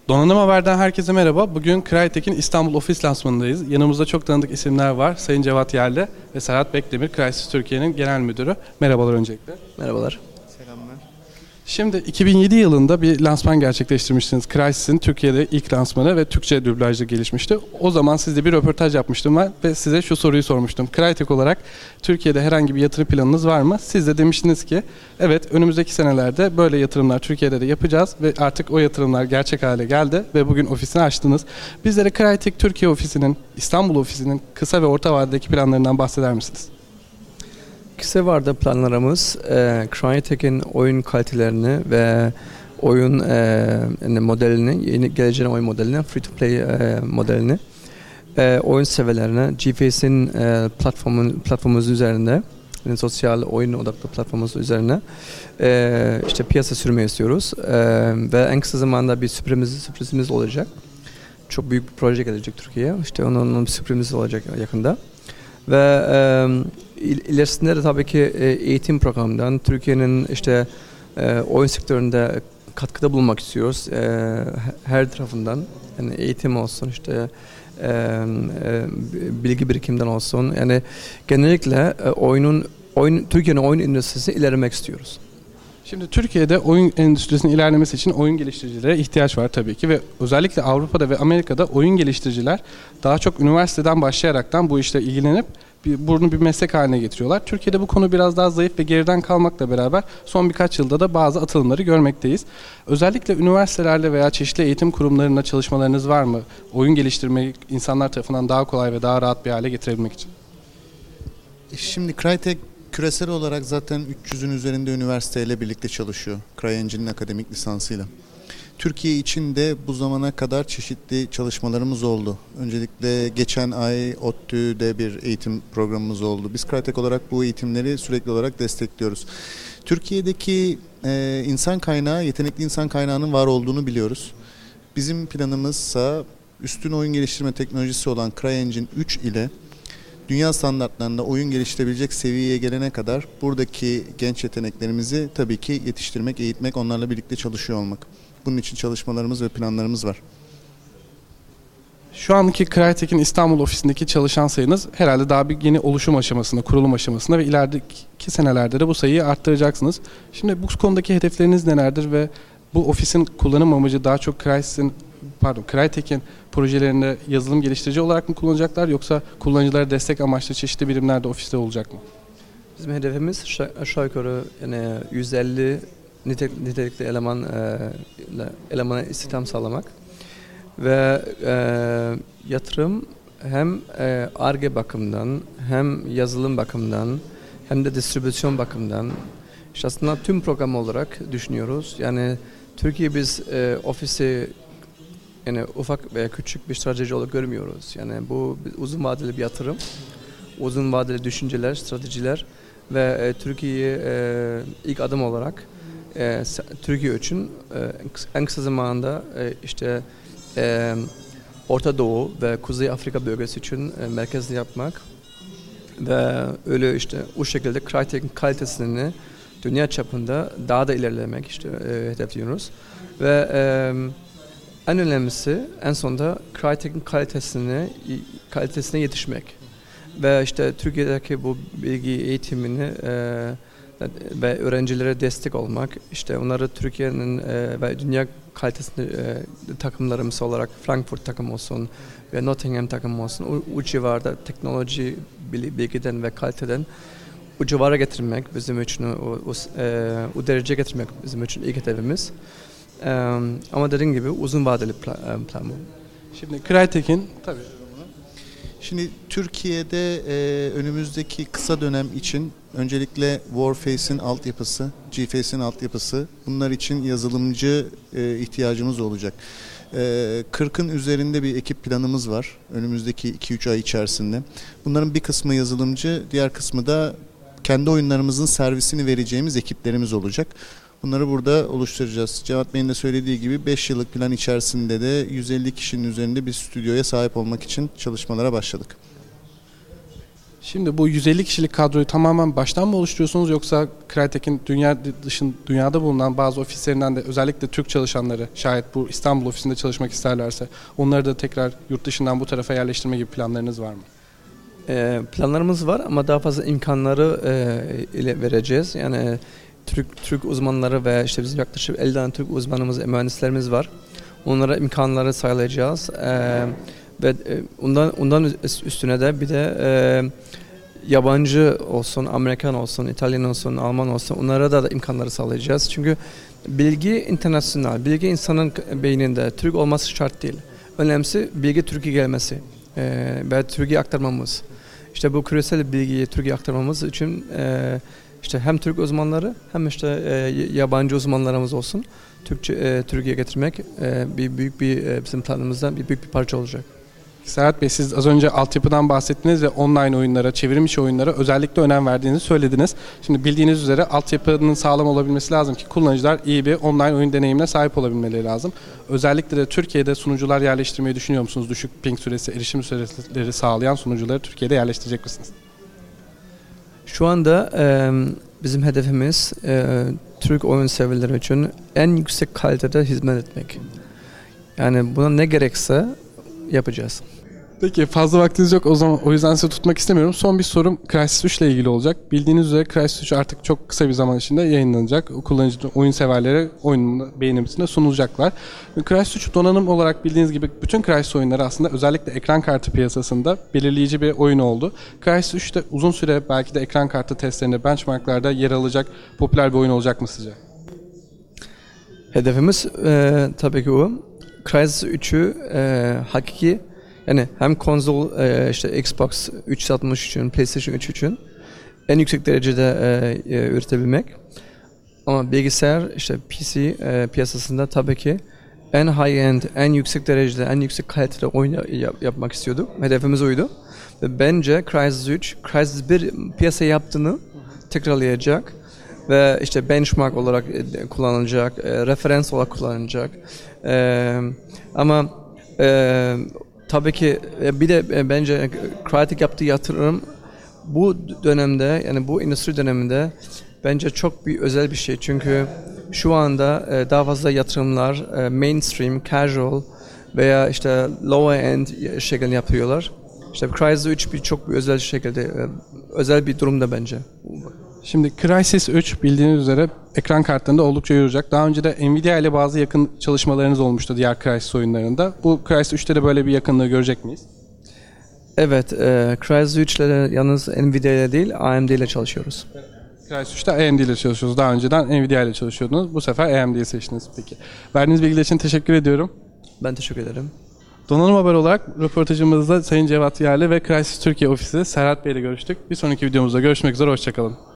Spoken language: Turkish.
Donanım Haber'den herkese merhaba. Bugün Crytek'in İstanbul ofis lansmanındayız. Yanımızda çok tanıdık isimler var. Sayın Cevat Yerli ve Serhat Bekdemir, Crysis Türkiye'nin genel müdürü. Merhabalar öncelikle. Merhabalar. Selamlar. Şimdi 2007 yılında bir lansman gerçekleştirmiştiniz. Crysis'in Türkiye'de ilk lansmanı ve Türkçe dublajda gelişmişti. O zaman sizle bir röportaj yapmıştım ben ve size şu soruyu sormuştum. Crytek olarak Türkiye'de herhangi bir yatırım planınız var mı? Siz de demiştiniz ki evet, önümüzdeki senelerde böyle yatırımlar Türkiye'de de yapacağız ve artık o yatırımlar gerçek hale geldi ve bugün ofisini açtınız. Bizlere Crytek Türkiye ofisinin, İstanbul ofisinin kısa ve orta vadedeki planlarından bahseder misiniz? Kısa vadede planlarımız Crytek'in oyun kalitelerini ve oyun modelini, yeni geleceğin oyun modelini, free to play modelini, oyun severlerine, GeFace'in platformumuz üzerinde, yani sosyal oyun odaklı platformumuz üzerine işte piyasa sürmeyi istiyoruz ve en kısa zamanda bir sürprizimiz olacak. Çok büyük bir proje gelecek Türkiye'ye. İşte onun bir sürprizimiz olacak yakında. Ve ilerisinde de tabii ki eğitim programından Türkiye'nin işte oyun sektöründe katkıda bulunmak istiyoruz. Her tarafından, yani eğitim olsun, işte bilgi birikimden olsun. Yani genellikle Türkiye'nin oyun endüstrisini ilerlemek istiyoruz. Şimdi Türkiye'de oyun endüstrisinin ilerlemesi için oyun geliştiricilere ihtiyaç var tabii ki ve özellikle Avrupa'da ve Amerika'da oyun geliştiriciler daha çok üniversiteden başlayaraktan bu işle ilgilenip bunu bir meslek haline getiriyorlar. Türkiye'de bu konu biraz daha zayıf ve geriden kalmakla beraber son birkaç yılda da bazı atılımları görmekteyiz. Özellikle üniversitelerle veya çeşitli eğitim kurumlarında çalışmalarınız var mı? Oyun geliştirmeyi insanlar tarafından daha kolay ve daha rahat bir hale getirebilmek için. Şimdi Crytek küresel olarak zaten 300'ün üzerinde üniversiteyle birlikte çalışıyor. CryEngine'in akademik lisansıyla. Türkiye için de bu zamana kadar çeşitli çalışmalarımız oldu. Öncelikle geçen ay ODTÜ'de bir eğitim programımız oldu. Biz Crytek olarak bu eğitimleri sürekli olarak destekliyoruz. Türkiye'deki insan kaynağı, yetenekli insan kaynağının var olduğunu biliyoruz. Bizim planımızsa üstün oyun geliştirme teknolojisi olan CryEngine 3 ile dünya standartlarında oyun geliştirebilecek seviyeye gelene kadar buradaki genç yeteneklerimizi tabii ki yetiştirmek, eğitmek, onlarla birlikte çalışıyor olmak. Bunun için çalışmalarımız ve planlarımız var. Şu anki Crytek'in İstanbul ofisindeki çalışan sayınız herhalde daha bir yeni oluşum aşamasında, kurulum aşamasında ve ilerideki senelerde de bu sayıyı arttıracaksınız. Şimdi bu konudaki hedefleriniz nelerdir ve bu ofisin kullanım amacı daha çok Crytek'in projelerinde yazılım geliştirici olarak mı kullanacaklar yoksa kullanıcılara destek amaçlı çeşitli birimlerde ofiste olacak mı? Bizim hedefimiz aşağı yukarı yani 150 nitelikli elemana istihdam sağlamak ve yatırım hem Ar-Ge bakımından hem yazılım bakımından hem de distribüsyon bakımından işte aslında tüm program olarak düşünüyoruz. Yani Türkiye biz ofisi yani ufak veya küçük bir strateji olarak görmüyoruz. Yani bu uzun vadeli bir yatırım, uzun vadeli düşünceler, stratejiler ve Türkiye'ye ilk adım olarak Türkiye için en kısa zamanda işte Orta Doğu ve Kuzey Afrika bölgesi için merkezli yapmak ve öyle işte o şekilde Crytek'in kalitesini dünya çapında daha da ilerlemek işte hedefliyoruz ve en önemlisi en sonunda Crytek'in kalitesine yetişmek ve işte Türkiye'deki bu bilgi eğitimini ve öğrencilere destek olmak, işte onları Türkiye'nin ve dünya kalitesinde takımlarımız olarak Frankfurt takım olsun ve Nottingham takım olsun, o civarda teknoloji bilgiden ve kaliteden o civara getirmek bizim için, o derece getirmek bizim için ilk hedefimiz. Ama dediğim gibi uzun vadeli plan bu. Şimdi Crytek'in tabii. Şimdi Türkiye'de önümüzdeki kısa dönem için öncelikle Warface'in altyapısı, GeFace'in altyapısı, bunlar için yazılımcı ihtiyacımız olacak. 40'ın üzerinde bir ekip planımız var önümüzdeki 2-3 ay içerisinde. Bunların bir kısmı yazılımcı, diğer kısmı da kendi oyunlarımızın servisini vereceğimiz ekiplerimiz olacak. Bunları burada oluşturacağız. Cevat Bey'in de söylediği gibi 5 yıllık plan içerisinde de 150 kişinin üzerinde bir stüdyoya sahip olmak için çalışmalara başladık. Şimdi bu 150 kişilik kadroyu tamamen baştan mı oluşturuyorsunuz yoksa Crytek'in dünyada bulunan bazı ofislerinden de özellikle Türk çalışanları şayet bu İstanbul ofisinde çalışmak isterlerse onları da tekrar yurt dışından bu tarafa yerleştirme gibi planlarınız var mı? Planlarımız var ama daha fazla imkanları ile vereceğiz. Yani Türk uzmanları ve işte bizim yaklaşık 50 tane Türk uzmanımız, mühendislerimiz var. Onlara imkanları sağlayacağız. Ve ondan üstüne de bir de yabancı olsun, Amerikan olsun, İtalyan olsun, Alman olsun onlara da imkanları sağlayacağız. Çünkü bilgi internasyonel, bilgi insanın beyninde, Türk olması şart değil. Önemlisi bilgi Türkiye gelmesi ve Türkiye aktarmamız. İşte bu küresel bilgiyi Türkiye aktarmamız için işte hem Türk uzmanları hem işte yabancı uzmanlarımız olsun. Türkiye'ye getirmek büyük bir bizim planımızdan büyük bir parça olacak. Serhat Bey, siz az önce altyapıdan bahsettiniz ve online oyunlara, çevrim içi oyunlara özellikle önem verdiğinizi söylediniz. Şimdi bildiğiniz üzere altyapının sağlam olabilmesi lazım ki kullanıcılar iyi bir online oyun deneyimine sahip olabilmeleri lazım. Özellikle de Türkiye'de sunucular yerleştirmeyi düşünüyor musunuz? Düşük ping süresi, erişim süreleri sağlayan sunucuları Türkiye'de yerleştirecek misiniz? Şu anda bizim hedefimiz Türk oyun severleri için en yüksek kalitede hizmet etmek. Yani buna ne gerekse yapacağız. Peki, fazla vaktiniz yok o yüzden sizi tutmak istemiyorum. Son bir sorum Crysis 3 ile ilgili olacak. Bildiğiniz üzere Crysis 3 artık çok kısa bir zaman içinde yayınlanacak. Kullanıcı, oyun severlere oyunun beğenimisine sunulacaklar. Crysis 3 donanım olarak bildiğiniz gibi bütün Crysis oyunları aslında özellikle ekran kartı piyasasında belirleyici bir oyun oldu. Crysis 3 de uzun süre belki de ekran kartı testlerinde, benchmarklarda yer alacak popüler bir oyun olacak mı sizce? Hedefimiz tabii ki o. Crysis 3'ü hakiki yani hem konsol işte Xbox 360 için, PlayStation 3 için en yüksek derecede üretebilmek. Ama bilgisayar işte PC piyasasında tabii ki en high-end, en yüksek derecede, en yüksek kalitede oyun yapmak istiyorduk. Hedefimiz oydu. Ve bence Crysis 3, Crysis 1 piyasa yaptığını tekrarlayacak. Ve işte benchmark olarak kullanılacak, referans olarak kullanılacak. Ama tabii ki bir de bence Crytek yaptığı yatırım bu dönemde, yani bu endüstri döneminde bence çok özel bir şey. Çünkü şu anda daha fazla yatırımlar mainstream, casual veya işte lower end şekilde yapıyorlar. İşte Crysis 3 çok özel şekilde, özel bir durumda bence. Şimdi Crysis 3 bildiğiniz üzere ekran kartlarında oldukça yorulacak. Daha önce de Nvidia ile bazı yakın çalışmalarınız olmuştu diğer Crysis oyunlarında. Bu Crysis 3'te de böyle bir yakınlığı görecek miyiz? Evet, Crysis 3 ile yalnız Nvidia ile değil AMD ile çalışıyoruz. Crysis 3'te AMD ile çalışıyoruz. Daha önceden Nvidia ile çalışıyordunuz. Bu sefer AMD'yi seçtiniz peki. Verdiğiniz bilgiler için teşekkür ediyorum. Ben teşekkür ederim. Donanım Haber olarak röportajımızda Sayın Cevat Yerli ve Crysis Türkiye Ofisi Serhat Bey ile görüştük. Bir sonraki videomuzda görüşmek üzere, hoşçakalın.